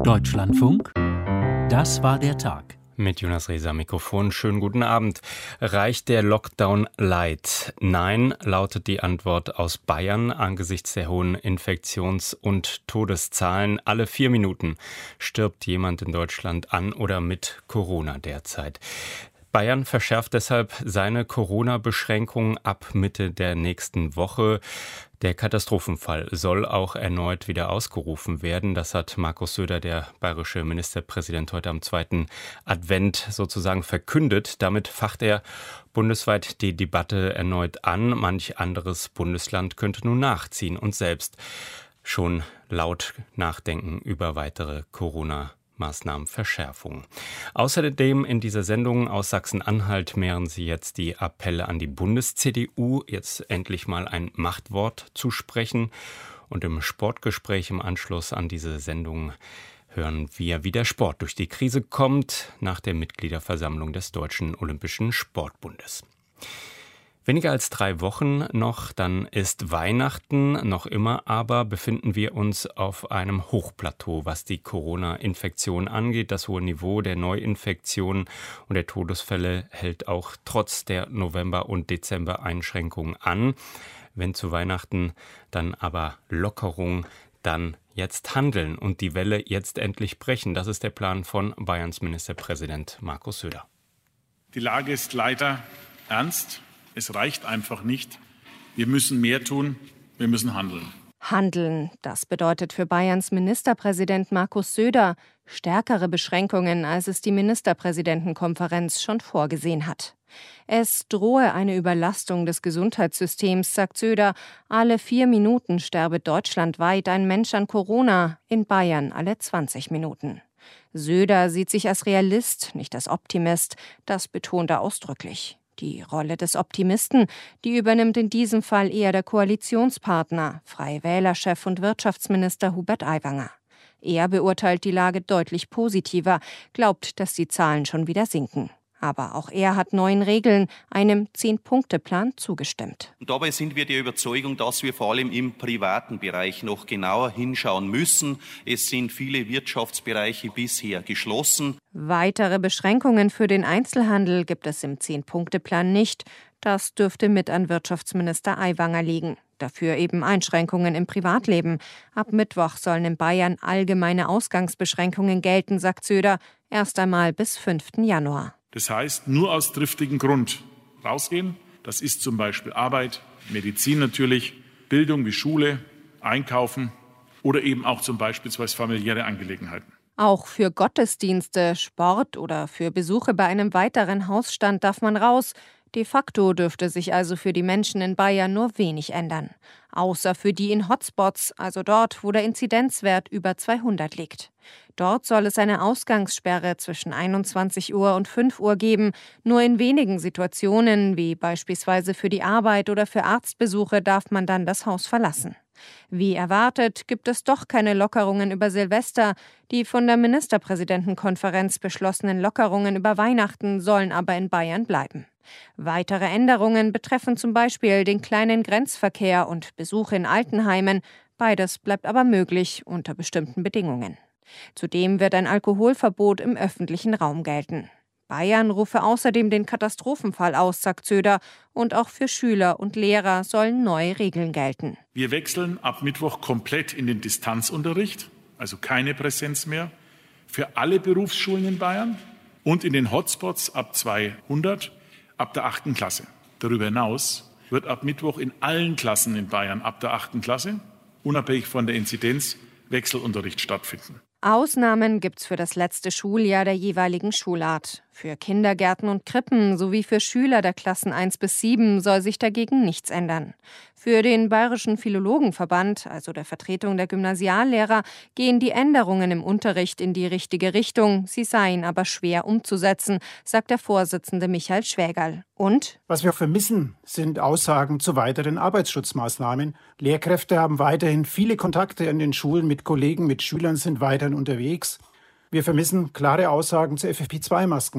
Deutschlandfunk, das war der Tag. Mit Jonas Rehse am Mikrofon. Schönen guten Abend. Reicht der Lockdown light? Nein, lautet die Antwort aus Bayern angesichts der hohen Infektions- und Todeszahlen. Alle 4 Minuten stirbt jemand in Deutschland an oder mit Corona derzeit. Bayern verschärft deshalb seine Corona-Beschränkungen ab Mitte der nächsten Woche. Der Katastrophenfall soll auch erneut wieder ausgerufen werden. Das hat Markus Söder, der bayerische Ministerpräsident, heute am 2. Advent sozusagen verkündet. Damit facht er bundesweit die Debatte erneut an. Manch anderes Bundesland könnte nun nachziehen und selbst schon laut nachdenken über weitere Corona-Maßnahmenverschärfungen. Außerdem in dieser Sendung aus Sachsen-Anhalt mehren Sie jetzt die Appelle an die Bundes-CDU, jetzt endlich mal ein Machtwort zu sprechen. Und im Sportgespräch im Anschluss an diese Sendung hören wir, wie der Sport durch die Krise kommt, nach der Mitgliederversammlung des Deutschen Olympischen Sportbundes. Weniger als 3 Wochen noch, dann ist Weihnachten. Noch immer aber befinden wir uns auf einem Hochplateau, was die Corona-Infektion angeht. Das hohe Niveau der Neuinfektionen und der Todesfälle hält auch trotz der November- und Dezember-Einschränkungen an. Wenn zu Weihnachten dann aber Lockerung, dann jetzt handeln und die Welle jetzt endlich brechen. Das ist der Plan von Bayerns Ministerpräsident Markus Söder. Die Lage ist leider ernst. Es reicht einfach nicht. Wir müssen mehr tun. Wir müssen handeln. Handeln, das bedeutet für Bayerns Ministerpräsident Markus Söder stärkere Beschränkungen, als es die Ministerpräsidentenkonferenz schon vorgesehen hat. Es drohe eine Überlastung des Gesundheitssystems, sagt Söder. Alle 4 Minuten sterbe deutschlandweit ein Mensch an Corona, in Bayern alle 20 Minuten. Söder sieht sich als Realist, nicht als Optimist. Das betont er ausdrücklich. Die Rolle des Optimisten, die übernimmt in diesem Fall eher der Koalitionspartner, Freie Wähler-Chef und Wirtschaftsminister Hubert Aiwanger. Er beurteilt die Lage deutlich positiver, glaubt, dass die Zahlen schon wieder sinken. Aber auch er hat neuen Regeln, einem 10-Punkte-Plan zugestimmt. Und dabei sind wir der Überzeugung, dass wir vor allem im privaten Bereich noch genauer hinschauen müssen. Es sind viele Wirtschaftsbereiche bisher geschlossen. Weitere Beschränkungen für den Einzelhandel gibt es im 10-Punkte-Plan nicht. Das dürfte mit an Wirtschaftsminister Aiwanger liegen. Dafür eben Einschränkungen im Privatleben. Ab Mittwoch sollen in Bayern allgemeine Ausgangsbeschränkungen gelten, sagt Söder. Erst einmal bis 5. Januar. Das heißt, nur aus triftigem Grund rausgehen. Das ist zum Beispiel Arbeit, Medizin natürlich, Bildung wie Schule, Einkaufen oder eben auch zum Beispiel familiäre Angelegenheiten. Auch für Gottesdienste, Sport oder für Besuche bei einem weiteren Hausstand darf man raus. De facto dürfte sich also für die Menschen in Bayern nur wenig ändern. Außer für die in Hotspots, also dort, wo der Inzidenzwert über 200 liegt. Dort soll es eine Ausgangssperre zwischen 21 Uhr und 5 Uhr geben. Nur in wenigen Situationen, wie beispielsweise für die Arbeit oder für Arztbesuche, darf man dann das Haus verlassen. Wie erwartet, gibt es doch keine Lockerungen über Silvester. Die von der Ministerpräsidentenkonferenz beschlossenen Lockerungen über Weihnachten sollen aber in Bayern bleiben. Weitere Änderungen betreffen zum Beispiel den kleinen Grenzverkehr und Besuche in Altenheimen. Beides bleibt aber möglich unter bestimmten Bedingungen. Zudem wird ein Alkoholverbot im öffentlichen Raum gelten. Bayern rufe außerdem den Katastrophenfall aus, sagt Söder. Und auch für Schüler und Lehrer sollen neue Regeln gelten. Wir wechseln ab Mittwoch komplett in den Distanzunterricht, also keine Präsenz mehr, für alle Berufsschulen in Bayern und in den Hotspots ab 200 ab der 8. Klasse. Darüber hinaus wird ab Mittwoch in allen Klassen in Bayern ab der 8. Klasse, unabhängig von der Inzidenz, Wechselunterricht stattfinden. Ausnahmen gibt's für das letzte Schuljahr der jeweiligen Schulart. Für Kindergärten und Krippen sowie für Schüler der Klassen 1 bis 7 soll sich dagegen nichts ändern. Für den Bayerischen Philologenverband, also der Vertretung der Gymnasiallehrer, gehen die Änderungen im Unterricht in die richtige Richtung. Sie seien aber schwer umzusetzen, sagt der Vorsitzende Michael Schwägerl. Und? Was wir vermissen, sind Aussagen zu weiteren Arbeitsschutzmaßnahmen. Lehrkräfte haben weiterhin viele Kontakte an den Schulen mit Kollegen, mit Schülern, sind weiterhin unterwegs. Wir vermissen klare Aussagen zu FFP2-Masken.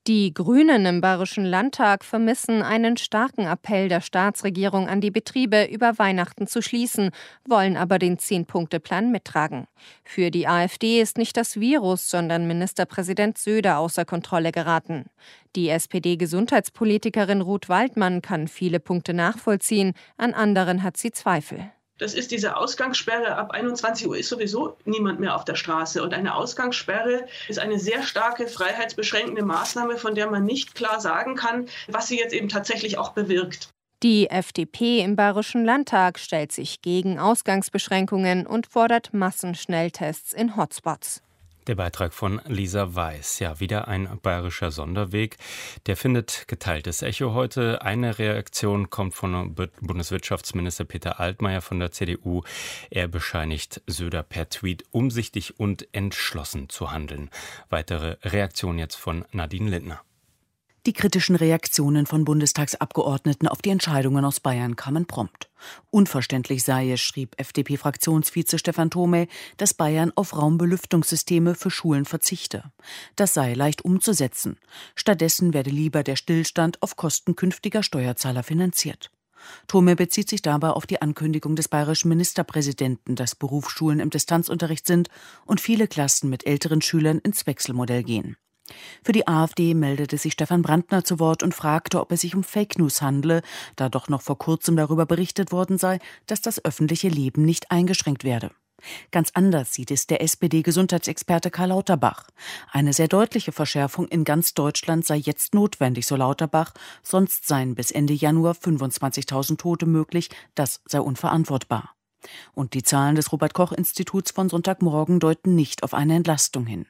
Die Grünen im Bayerischen Landtag vermissen einen starken Appell der Staatsregierung an die Betriebe, über Weihnachten zu schließen, wollen aber den 10-Punkte-Plan mittragen. Für die AfD ist nicht das Virus, sondern Ministerpräsident Söder außer Kontrolle geraten. Die SPD-Gesundheitspolitikerin Ruth Waldmann kann viele Punkte nachvollziehen, an anderen hat sie Zweifel. Das ist diese Ausgangssperre. Ab 21 Uhr ist sowieso niemand mehr auf der Straße. Und eine Ausgangssperre ist eine sehr starke freiheitsbeschränkende Maßnahme, von der man nicht klar sagen kann, was sie jetzt eben tatsächlich auch bewirkt. Die FDP im Bayerischen Landtag stellt sich gegen Ausgangsbeschränkungen und fordert Massenschnelltests in Hotspots. Der Beitrag von Lisa Weiß. Ja, wieder ein bayerischer Sonderweg. Der findet geteiltes Echo heute. Eine Reaktion kommt von Bundeswirtschaftsminister Peter Altmaier von der CDU. Er bescheinigt Söder per Tweet, umsichtig und entschlossen zu handeln. Weitere Reaktion jetzt von Nadine Lindner. Die kritischen Reaktionen von Bundestagsabgeordneten auf die Entscheidungen aus Bayern kamen prompt. Unverständlich sei es, schrieb FDP-Fraktionsvize Stefan Thome, dass Bayern auf Raumbelüftungssysteme für Schulen verzichte. Das sei leicht umzusetzen. Stattdessen werde lieber der Stillstand auf Kosten künftiger Steuerzahler finanziert. Thome bezieht sich dabei auf die Ankündigung des bayerischen Ministerpräsidenten, dass Berufsschulen im Distanzunterricht sind und viele Klassen mit älteren Schülern ins Wechselmodell gehen. Für die AfD meldete sich Stefan Brandner zu Wort und fragte, ob es sich um Fake News handle, da doch noch vor kurzem darüber berichtet worden sei, dass das öffentliche Leben nicht eingeschränkt werde. Ganz anders sieht es der SPD-Gesundheitsexperte Karl Lauterbach. Eine sehr deutliche Verschärfung in ganz Deutschland sei jetzt notwendig, so Lauterbach, sonst seien bis Ende Januar 25.000 Tote möglich, das sei unverantwortbar. Und die Zahlen des Robert-Koch-Instituts von Sonntagmorgen deuten nicht auf eine Entlastung hin.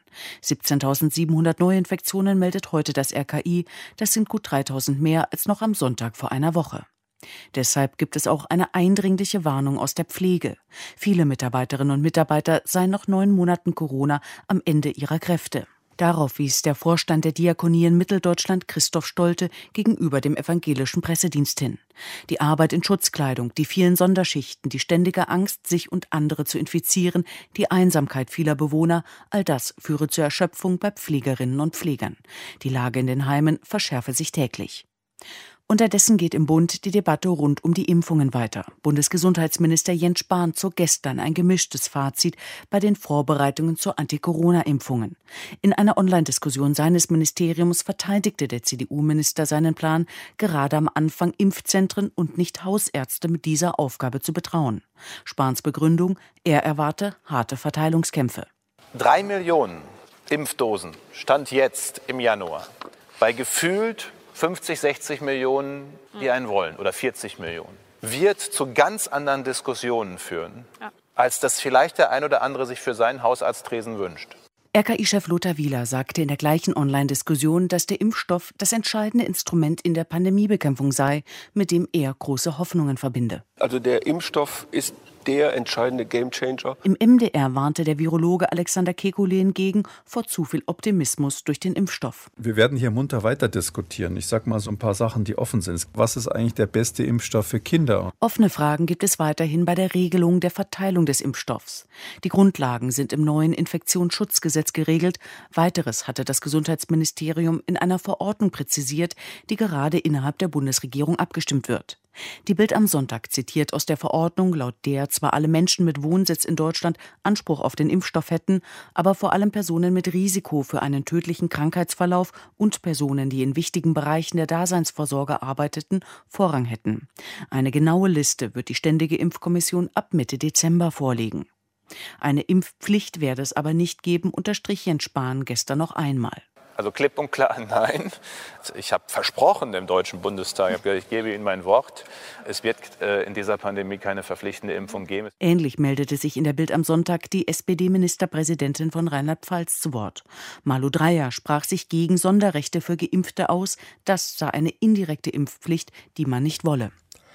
17.700 Neuinfektionen meldet heute das RKI. Das sind gut 3.000 mehr als noch am Sonntag vor einer Woche. Deshalb gibt es auch eine eindringliche Warnung aus der Pflege. Viele Mitarbeiterinnen und Mitarbeiter seien nach 9 Monaten Corona am Ende ihrer Kräfte. Darauf wies der Vorstand der Diakonie in Mitteldeutschland Christoph Stolte gegenüber dem evangelischen Pressedienst hin. Die Arbeit in Schutzkleidung, die vielen Sonderschichten, die ständige Angst, sich und andere zu infizieren, die Einsamkeit vieler Bewohner, all das führe zur Erschöpfung bei Pflegerinnen und Pflegern. Die Lage in den Heimen verschärfe sich täglich. Unterdessen geht im Bund die Debatte rund um die Impfungen weiter. Bundesgesundheitsminister Jens Spahn zog gestern ein gemischtes Fazit bei den Vorbereitungen zur Anti-Corona-Impfungen. In einer Online-Diskussion seines Ministeriums verteidigte der CDU-Minister seinen Plan, gerade am Anfang Impfzentren und nicht Hausärzte mit dieser Aufgabe zu betrauen. Spahns Begründung, er erwarte harte Verteilungskämpfe. 3 Millionen Impfdosen stand jetzt im Januar bei gefühlt 50, 60 Millionen, die einen wollen, oder 40 Millionen, wird zu ganz anderen Diskussionen führen, als das vielleicht der ein oder andere sich für seinen Hausarzttresen wünscht. RKI-Chef Lothar Wieler sagte in der gleichen Online-Diskussion, dass der Impfstoff das entscheidende Instrument in der Pandemiebekämpfung sei, mit dem er große Hoffnungen verbinde. Also der Impfstoff ist der entscheidende Gamechanger. Im MDR warnte der Virologe Alexander Kekulé hingegen vor zu viel Optimismus durch den Impfstoff. Wir werden hier munter weiter diskutieren. Ich sage mal so ein paar Sachen, die offen sind. Was ist eigentlich der beste Impfstoff für Kinder? Offene Fragen gibt es weiterhin bei der Regelung der Verteilung des Impfstoffs. Die Grundlagen sind im neuen Infektionsschutzgesetz geregelt. Weiteres hatte das Gesundheitsministerium in einer Verordnung präzisiert, die gerade innerhalb der Bundesregierung abgestimmt wird. Die Bild am Sonntag zitiert aus der Verordnung, laut der zwar alle Menschen mit Wohnsitz in Deutschland Anspruch auf den Impfstoff hätten, aber vor allem Personen mit Risiko für einen tödlichen Krankheitsverlauf und Personen, die in wichtigen Bereichen der Daseinsvorsorge arbeiteten, Vorrang hätten. Eine genaue Liste wird die Ständige Impfkommission ab Mitte Dezember vorlegen. Eine Impfpflicht werde es aber nicht geben, unterstrich Jens Spahn gestern noch einmal. Also klipp und klar nein. Ich habe versprochen dem Deutschen Bundestag, ich gebe Ihnen mein Wort, es wird in dieser Pandemie keine verpflichtende Impfung geben. Ähnlich meldete sich in der Bild am Sonntag die SPD-Ministerpräsidentin von Rheinland-Pfalz zu Wort. Malu Dreyer sprach sich gegen Sonderrechte für Geimpfte aus. Das sei eine indirekte Impfpflicht, die man nicht wolle.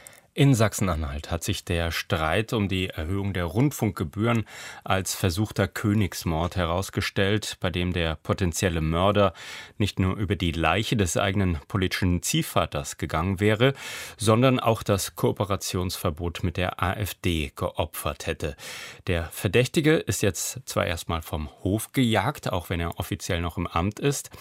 In Sachsen-Anhalt hat sich der Streit um die Erhöhung der Rundfunkgebühren als versuchter Königsmord herausgestellt, bei dem der potenzielle Mörder nicht nur über die Leiche des eigenen politischen Ziehvaters gegangen wäre, sondern auch das Kooperationsverbot mit der AfD geopfert hätte. Der Verdächtige ist jetzt zwar erstmal vom Hof gejagt, auch wenn er offiziell noch im Amt ist.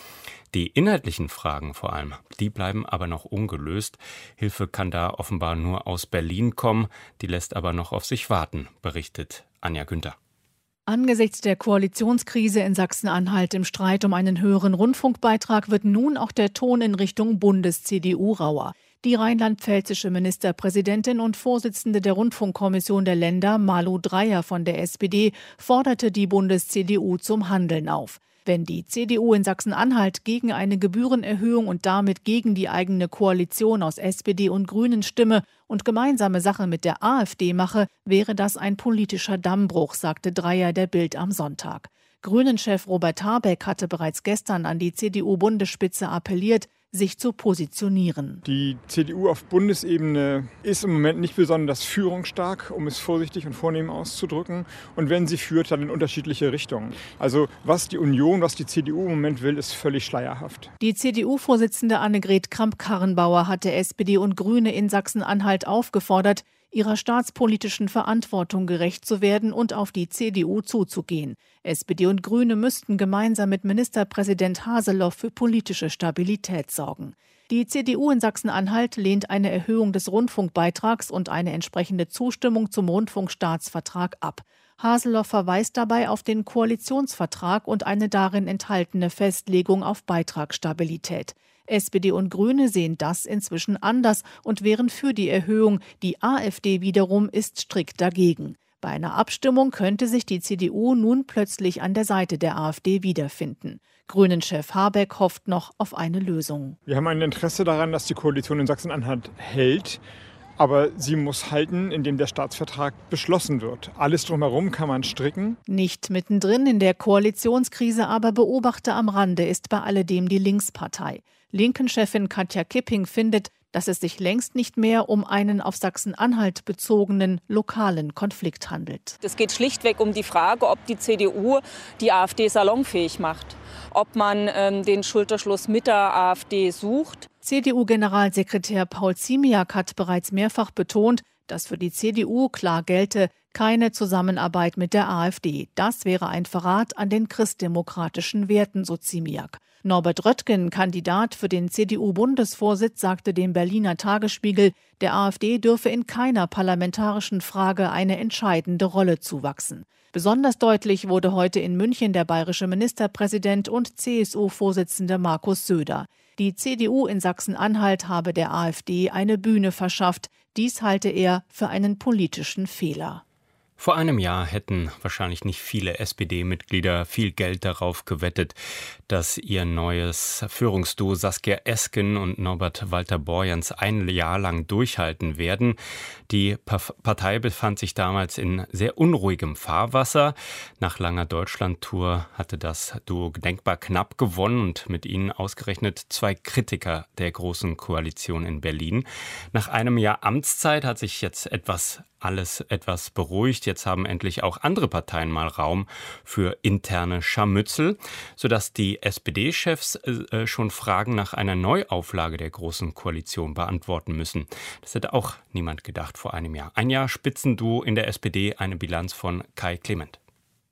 Die inhaltlichen Fragen vor allem, die bleiben aber noch ungelöst. Hilfe kann da offenbar nur aus Berlin kommen, die lässt aber noch auf sich warten, berichtet Anja Günther. Angesichts der Koalitionskrise in Sachsen-Anhalt im Streit um einen höheren Rundfunkbeitrag wird nun auch der Ton in Richtung Bundes-CDU rauer. Die rheinland-pfälzische Ministerpräsidentin und Vorsitzende der Rundfunkkommission der Länder, Malu Dreyer von der SPD, forderte die Bundes-CDU zum Handeln auf. Wenn die CDU in Sachsen-Anhalt gegen eine Gebührenerhöhung und damit gegen die eigene Koalition aus SPD und Grünen stimme und gemeinsame Sache mit der AfD mache, wäre das ein politischer Dammbruch, sagte Dreyer der Bild am Sonntag. Grünen-Chef Robert Habeck hatte bereits gestern an die CDU-Bundesspitze appelliert, sich zu positionieren. Die CDU auf Bundesebene ist im Moment nicht besonders führungsstark, um es vorsichtig und vornehm auszudrücken. Und wenn sie führt, dann in unterschiedliche Richtungen. Also was die Union, was die CDU im Moment will, ist völlig schleierhaft. Die CDU-Vorsitzende Annegret Kramp-Karrenbauer hatte SPD und Grüne in Sachsen-Anhalt aufgefordert, ihrer staatspolitischen Verantwortung gerecht zu werden und auf die CDU zuzugehen. SPD und Grüne müssten gemeinsam mit Ministerpräsident Haseloff für politische Stabilität sorgen. Die CDU in Sachsen-Anhalt lehnt eine Erhöhung des Rundfunkbeitrags und eine entsprechende Zustimmung zum Rundfunkstaatsvertrag ab. Haseloff verweist dabei auf den Koalitionsvertrag und eine darin enthaltene Festlegung auf Beitragsstabilität. SPD und Grüne sehen das inzwischen anders und wären für die Erhöhung. Die AfD wiederum ist strikt dagegen. Bei einer Abstimmung könnte sich die CDU nun plötzlich an der Seite der AfD wiederfinden. Grünen-Chef Habeck hofft noch auf eine Lösung. Wir haben ein Interesse daran, dass die Koalition in Sachsen-Anhalt hält. Aber sie muss halten, indem der Staatsvertrag beschlossen wird. Alles drumherum kann man stricken. Nicht mittendrin in der Koalitionskrise, aber Beobachter am Rande ist bei alledem die Linkspartei. Linken-Chefin Katja Kipping findet, dass es sich längst nicht mehr um einen auf Sachsen-Anhalt bezogenen lokalen Konflikt handelt. Es geht schlichtweg um die Frage, ob die CDU die AfD salonfähig macht, ob man den Schulterschluss mit der AfD sucht. CDU-Generalsekretär Paul Ziemiak hat bereits mehrfach betont, dass für die CDU klar gelte, keine Zusammenarbeit mit der AfD. Das wäre ein Verrat an den christdemokratischen Werten, so Ziemiak. Norbert Röttgen, Kandidat für den CDU-Bundesvorsitz, sagte dem Berliner Tagesspiegel, der AfD dürfe in keiner parlamentarischen Frage eine entscheidende Rolle zuwachsen. Besonders deutlich wurde heute in München der bayerische Ministerpräsident und CSU-Vorsitzende Markus Söder. Die CDU in Sachsen-Anhalt habe der AfD eine Bühne verschafft. Dies halte er für einen politischen Fehler. Vor einem Jahr hätten wahrscheinlich nicht viele SPD-Mitglieder viel Geld darauf gewettet, dass ihr neues Führungsduo Saskia Esken und Norbert Walter-Borjans ein Jahr lang durchhalten werden. Die Partei befand sich damals in sehr unruhigem Fahrwasser. Nach langer Deutschlandtour hatte das Duo denkbar knapp gewonnen und mit ihnen ausgerechnet 2 Kritiker der Großen Koalition in Berlin. Nach einem Jahr Amtszeit hat sich jetzt alles etwas beruhigt. Jetzt haben endlich auch andere Parteien mal Raum für interne Scharmützel, sodass die SPD-Chefs schon Fragen nach einer Neuauflage der Großen Koalition beantworten müssen. Das hätte auch niemand gedacht vor einem Jahr. Ein Jahr Spitzenduo in der SPD, eine Bilanz von Kai Clement.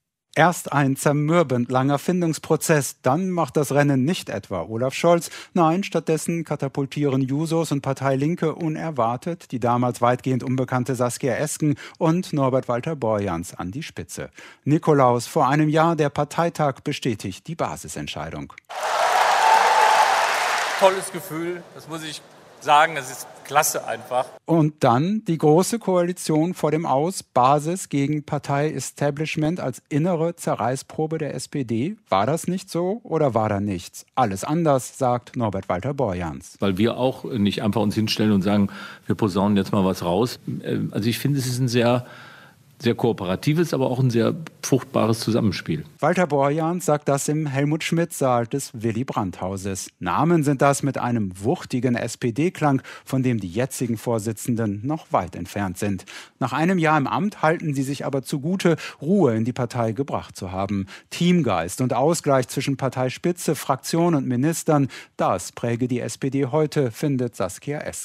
Erst ein zermürbend langer Findungsprozess, dann macht das Rennen nicht etwa Olaf Scholz. Nein, stattdessen katapultieren Jusos und Partei Linke unerwartet die damals weitgehend unbekannte Saskia Esken und Norbert Walter-Borjans an die Spitze. Nikolaus, vor einem Jahr der Parteitag bestätigt die Basisentscheidung. Tolles Gefühl, das muss ich sagen, das ist klasse einfach. Und dann die Große Koalition vor dem Aus, Basis gegen Partei-Establishment als innere Zerreißprobe der SPD. War das nicht so oder war da nichts? Alles anders, sagt Norbert Walter-Borjans. Weil wir auch nicht einfach uns hinstellen und sagen, wir posaunen jetzt mal was raus. Also ich finde, es ist ein sehr kooperatives, aber auch ein sehr fruchtbares Zusammenspiel. Walter-Borjans sagt das im Helmut-Schmidt-Saal des Willy-Brandt-Hauses. Namen sind das mit einem wuchtigen SPD-Klang, von dem die jetzigen Vorsitzenden noch weit entfernt sind. Nach einem Jahr im Amt halten sie sich aber zugute, Ruhe in die Partei gebracht zu haben. Teamgeist und Ausgleich zwischen Parteispitze, Fraktion und Ministern, das präge die SPD heute, findet Saskia Esken.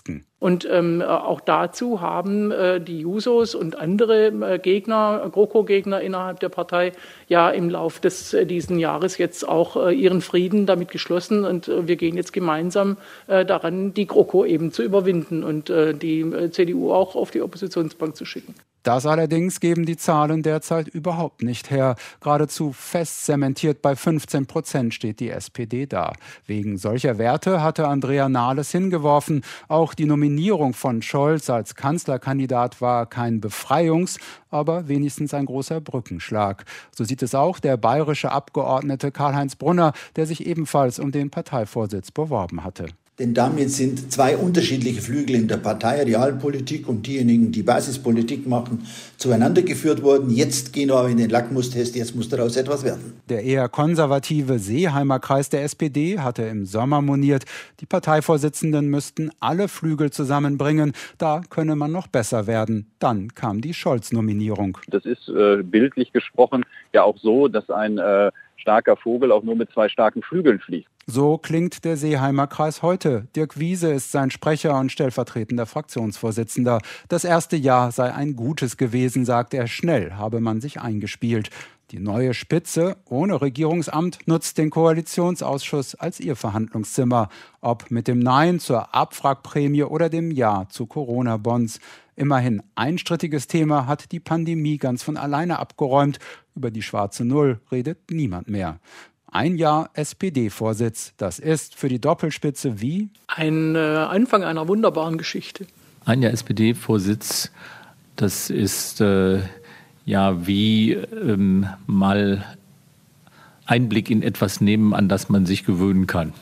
Und auch dazu haben die Jusos und andere Gegner, GroKo-Gegner innerhalb der Partei, ja im Lauf diesen Jahres jetzt auch ihren Frieden damit geschlossen. Und wir gehen jetzt gemeinsam daran, die GroKo eben zu überwinden und die CDU auch auf die Oppositionsbank zu schicken. Das allerdings geben die Zahlen derzeit überhaupt nicht her. Geradezu fest zementiert bei 15% steht die SPD da. Wegen solcher Werte hatte Andrea Nahles hingeworfen. Auch die Nominierung von Scholz als Kanzlerkandidat war kein Befreiungs-, aber wenigstens ein großer Brückenschlag. So sieht es auch der bayerische Abgeordnete Karl-Heinz Brunner, der sich ebenfalls um den Parteivorsitz beworben hatte. Denn damit sind zwei unterschiedliche Flügel in der Partei, Realpolitik und diejenigen, die Basispolitik machen, zueinander geführt worden. Jetzt gehen wir aber in den Lackmustest, jetzt muss daraus etwas werden. Der eher konservative Seeheimer Kreis der SPD hatte im Sommer moniert, die Parteivorsitzenden müssten alle Flügel zusammenbringen. Da könne man noch besser werden. Dann kam die Scholz-Nominierung. Das ist bildlich gesprochen ja auch so, dass ein starker Vogel auch nur mit zwei starken Flügeln fliegt. So klingt der Seeheimer Kreis heute. Dirk Wiese ist sein Sprecher und stellvertretender Fraktionsvorsitzender. Das erste Jahr sei ein gutes gewesen, sagt er. Schnell habe man sich eingespielt. Die neue Spitze ohne Regierungsamt nutzt den Koalitionsausschuss als ihr Verhandlungszimmer. Ob mit dem Nein zur Abwrackprämie oder dem Ja zu Corona-Bonds. Immerhin ein strittiges Thema hat die Pandemie ganz von alleine abgeräumt. Über die schwarze Null redet niemand mehr. Ein Jahr SPD-Vorsitz, das ist für die Doppelspitze wie? Ein Anfang einer wunderbaren Geschichte. Ein Jahr SPD-Vorsitz, das ist wie mal Einblick in etwas nehmen, an das man sich gewöhnen kann.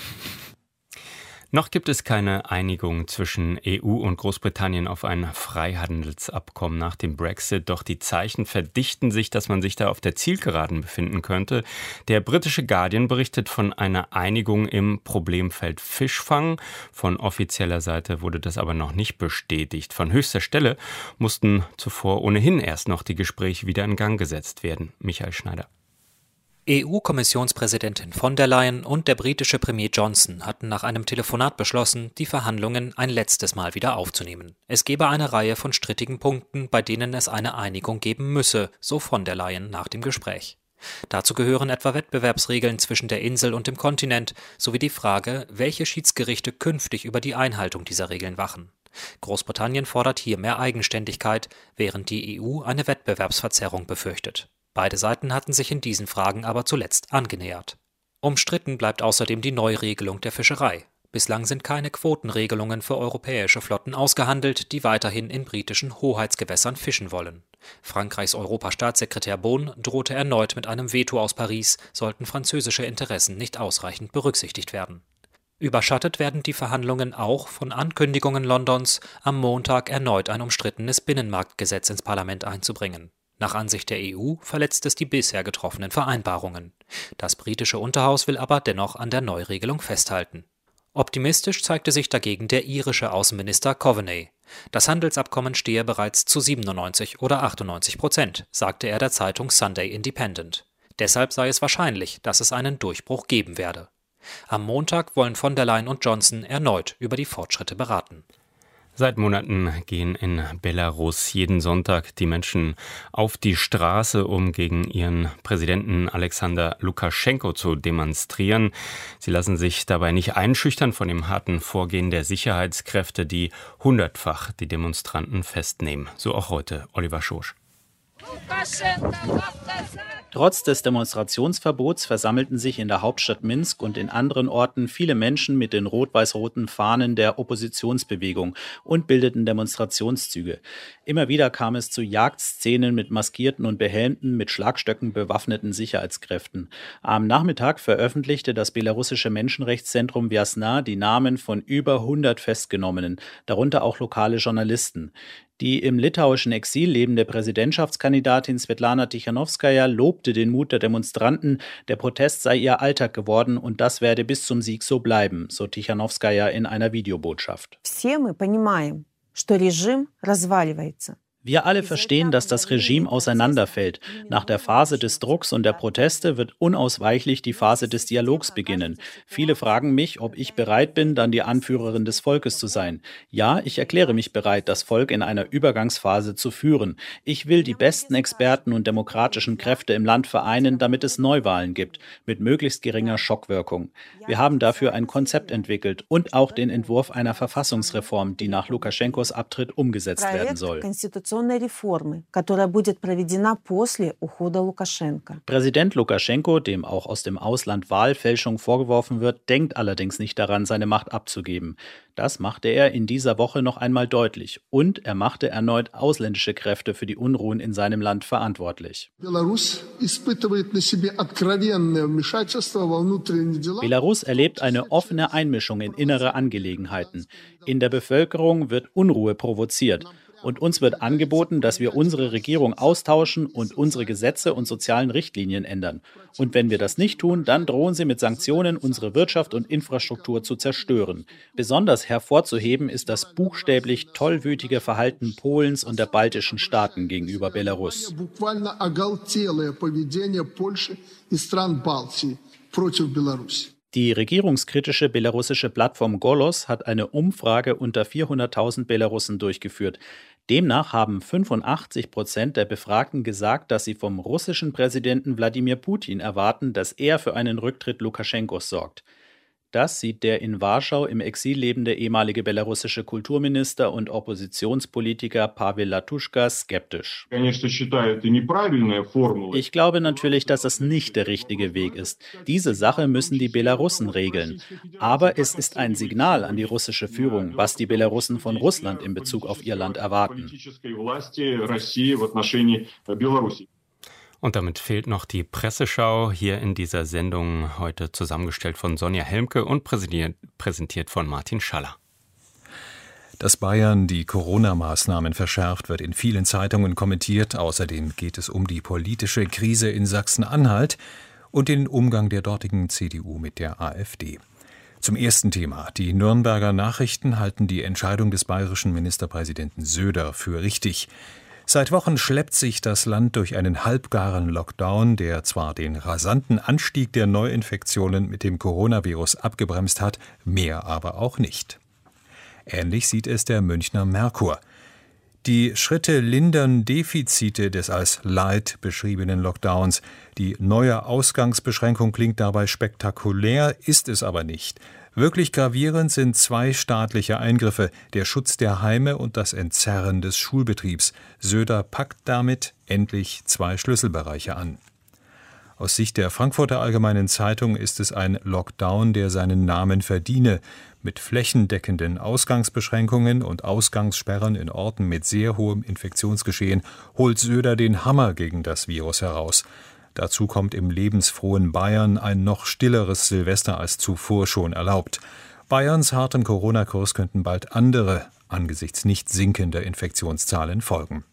Noch gibt es keine Einigung zwischen EU und Großbritannien auf ein Freihandelsabkommen nach dem Brexit. Doch die Zeichen verdichten sich, dass man sich da auf der Zielgeraden befinden könnte. Der britische Guardian berichtet von einer Einigung im Problemfeld Fischfang. Von offizieller Seite wurde das aber noch nicht bestätigt. Von höchster Stelle mussten zuvor ohnehin erst noch die Gespräche wieder in Gang gesetzt werden. Michael Schneider. EU-Kommissionspräsidentin von der Leyen und der britische Premier Johnson hatten nach einem Telefonat beschlossen, die Verhandlungen ein letztes Mal wieder aufzunehmen. Es gebe eine Reihe von strittigen Punkten, bei denen es eine Einigung geben müsse, so von der Leyen nach dem Gespräch. Dazu gehören etwa Wettbewerbsregeln zwischen der Insel und dem Kontinent, sowie die Frage, welche Schiedsgerichte künftig über die Einhaltung dieser Regeln wachen. Großbritannien fordert hier mehr Eigenständigkeit, während die EU eine Wettbewerbsverzerrung befürchtet. Beide Seiten hatten sich in diesen Fragen aber zuletzt angenähert. Umstritten bleibt außerdem die Neuregelung der Fischerei. Bislang sind keine Quotenregelungen für europäische Flotten ausgehandelt, die weiterhin in britischen Hoheitsgewässern fischen wollen. Frankreichs Europastaatssekretär Beaune drohte erneut mit einem Veto aus Paris, sollten französische Interessen nicht ausreichend berücksichtigt werden. Überschattet werden die Verhandlungen auch von Ankündigungen Londons, am Montag erneut ein umstrittenes Binnenmarktgesetz ins Parlament einzubringen. Nach Ansicht der EU verletzt es die bisher getroffenen Vereinbarungen. Das britische Unterhaus will aber dennoch an der Neuregelung festhalten. Optimistisch zeigte sich dagegen der irische Außenminister Coveney. Das Handelsabkommen stehe bereits zu 97 oder 98%, sagte er der Zeitung Sunday Independent. Deshalb sei es wahrscheinlich, dass es einen Durchbruch geben werde. Am Montag wollen von der Leyen und Johnson erneut über die Fortschritte beraten. Seit Monaten gehen in Belarus jeden Sonntag die Menschen auf die Straße, um gegen ihren Präsidenten Alexander Lukaschenko zu demonstrieren. Sie lassen sich dabei nicht einschüchtern von dem harten Vorgehen der Sicherheitskräfte, die hundertfach die Demonstranten festnehmen. So auch heute Oliver Schosch. Trotz des Demonstrationsverbots versammelten sich in der Hauptstadt Minsk und in anderen Orten viele Menschen mit den rot-weiß-roten Fahnen der Oppositionsbewegung und bildeten Demonstrationszüge. Immer wieder kam es zu Jagdszenen mit maskierten und behelmten, mit Schlagstöcken bewaffneten Sicherheitskräften. Am Nachmittag veröffentlichte das belarussische Menschenrechtszentrum Viasna die Namen von über 100 Festgenommenen, darunter auch lokale Journalisten. Die im litauischen Exil lebende Präsidentschaftskandidatin Svetlana Tichanowskaja lobte den Mut der Demonstranten, der Protest sei ihr Alltag geworden und das werde bis zum Sieg so bleiben, so Tichanowskaja in einer Videobotschaft. Wir alle verstehen, dass das Regime auseinanderfällt. Nach der Phase des Drucks und der Proteste wird unausweichlich die Phase des Dialogs beginnen. Viele fragen mich, ob ich bereit bin, dann die Anführerin des Volkes zu sein. Ja, ich erkläre mich bereit, das Volk in einer Übergangsphase zu führen. Ich will die besten Experten und demokratischen Kräfte im Land vereinen, damit es Neuwahlen gibt, mit möglichst geringer Schockwirkung. Wir haben dafür ein Konzept entwickelt und auch den Entwurf einer Verfassungsreform, die nach Lukaschenkos Abtritt umgesetzt werden soll. Präsident Lukaschenko, dem auch aus dem Ausland Wahlfälschung vorgeworfen wird, denkt allerdings nicht daran, seine Macht abzugeben. Das machte er in dieser Woche noch einmal deutlich. Und er machte erneut ausländische Kräfte für die Unruhen in seinem Land verantwortlich. Belarus erlebt eine offene Einmischung in innere Angelegenheiten. In der Bevölkerung wird Unruhe provoziert. Und uns wird angeboten, dass wir unsere Regierung austauschen und unsere Gesetze und sozialen Richtlinien ändern. Und wenn wir das nicht tun, dann drohen sie mit Sanktionen, unsere Wirtschaft und Infrastruktur zu zerstören. Besonders hervorzuheben ist das buchstäblich tollwütige Verhalten Polens und der baltischen Staaten gegenüber Belarus. Die regierungskritische belarussische Plattform Golos hat eine Umfrage unter 400.000 Belarussen durchgeführt. Demnach haben 85% der Befragten gesagt, dass sie vom russischen Präsidenten Wladimir Putin erwarten, dass er für einen Rücktritt Lukaschenkos sorgt. Das sieht der in Warschau im Exil lebende ehemalige belarussische Kulturminister und Oppositionspolitiker Pavel Latuschka skeptisch. Ich glaube natürlich, dass das nicht der richtige Weg ist. Diese Sache müssen die Belarussen regeln. Aber es ist ein Signal an die russische Führung, was die Belarussen von Russland in Bezug auf ihr Land erwarten. Und damit fehlt noch die Presseschau hier in dieser Sendung, heute zusammengestellt von Sonja Helmke und präsentiert von Martin Schaller. Dass Bayern die Corona-Maßnahmen verschärft, wird in vielen Zeitungen kommentiert. Außerdem geht es um die politische Krise in Sachsen-Anhalt und den Umgang der dortigen CDU mit der AfD. Zum ersten Thema. Die Nürnberger Nachrichten halten die Entscheidung des bayerischen Ministerpräsidenten Söder für richtig. Seit Wochen schleppt sich das Land durch einen halbgaren Lockdown, der zwar den rasanten Anstieg der Neuinfektionen mit dem Coronavirus abgebremst hat, mehr aber auch nicht. Ähnlich sieht es der Münchner Merkur. Die Schritte lindern Defizite des als Light beschriebenen Lockdowns. Die neue Ausgangsbeschränkung klingt dabei spektakulär, ist es aber nicht. Wirklich gravierend sind zwei staatliche Eingriffe, der Schutz der Heime und das Entzerren des Schulbetriebs. Söder packt damit endlich zwei Schlüsselbereiche an. Aus Sicht der Frankfurter Allgemeinen Zeitung ist es ein Lockdown, der seinen Namen verdiene. Mit flächendeckenden Ausgangsbeschränkungen und Ausgangssperren in Orten mit sehr hohem Infektionsgeschehen holt Söder den Hammer gegen das Virus heraus. Dazu kommt im lebensfrohen Bayern ein noch stilleres Silvester als zuvor schon erlaubt. Bayerns hartem Corona-Kurs könnten bald andere, angesichts nicht sinkender Infektionszahlen, folgen.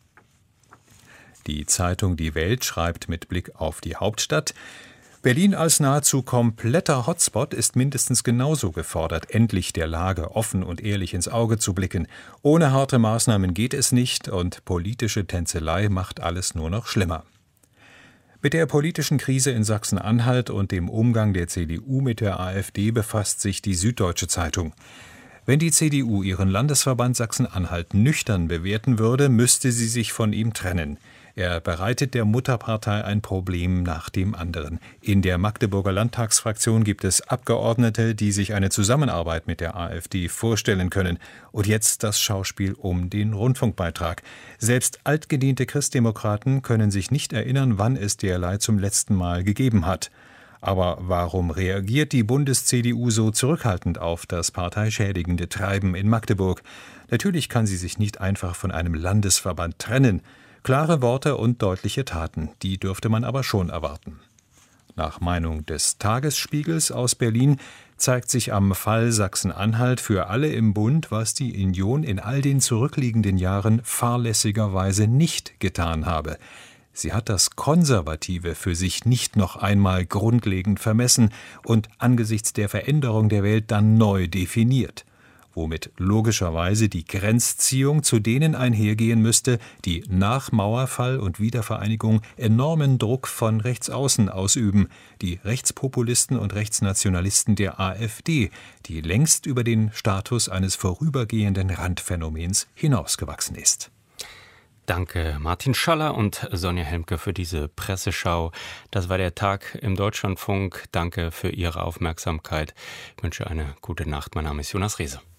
Die Zeitung Die Welt schreibt mit Blick auf die Hauptstadt: Berlin als nahezu kompletter Hotspot ist mindestens genauso gefordert, endlich der Lage offen und ehrlich ins Auge zu blicken. Ohne harte Maßnahmen geht es nicht und politische Tänzelei macht alles nur noch schlimmer. Mit der politischen Krise in Sachsen-Anhalt und dem Umgang der CDU mit der AfD befasst sich die Süddeutsche Zeitung. Wenn die CDU ihren Landesverband Sachsen-Anhalt nüchtern bewerten würde, müsste sie sich von ihm trennen. Er bereitet der Mutterpartei ein Problem nach dem anderen. In der Magdeburger Landtagsfraktion gibt es Abgeordnete, die sich eine Zusammenarbeit mit der AfD vorstellen können. Und jetzt das Schauspiel um den Rundfunkbeitrag. Selbst altgediente Christdemokraten können sich nicht erinnern, wann es derlei zum letzten Mal gegeben hat. Aber warum reagiert die Bundes-CDU so zurückhaltend auf das parteischädigende Treiben in Magdeburg? Natürlich kann sie sich nicht einfach von einem Landesverband trennen. Klare Worte und deutliche Taten, die dürfte man aber schon erwarten. Nach Meinung des Tagesspiegels aus Berlin zeigt sich am Fall Sachsen-Anhalt für alle im Bund, was die Union in all den zurückliegenden Jahren fahrlässigerweise nicht getan habe. Sie hat das Konservative für sich nicht noch einmal grundlegend vermessen und angesichts der Veränderung der Welt dann neu definiert. womit logischerweise die Grenzziehung zu denen einhergehen müsste, die nach Mauerfall und Wiedervereinigung enormen Druck von rechtsaußen ausüben, die Rechtspopulisten und Rechtsnationalisten der AfD, die längst über den Status eines vorübergehenden Randphänomens hinausgewachsen ist. Danke Martin Schaller und Sonja Helmke für diese Presseschau. Das war der Tag im Deutschlandfunk. Danke für Ihre Aufmerksamkeit. Ich wünsche eine gute Nacht. Mein Name ist Jonas Rehse.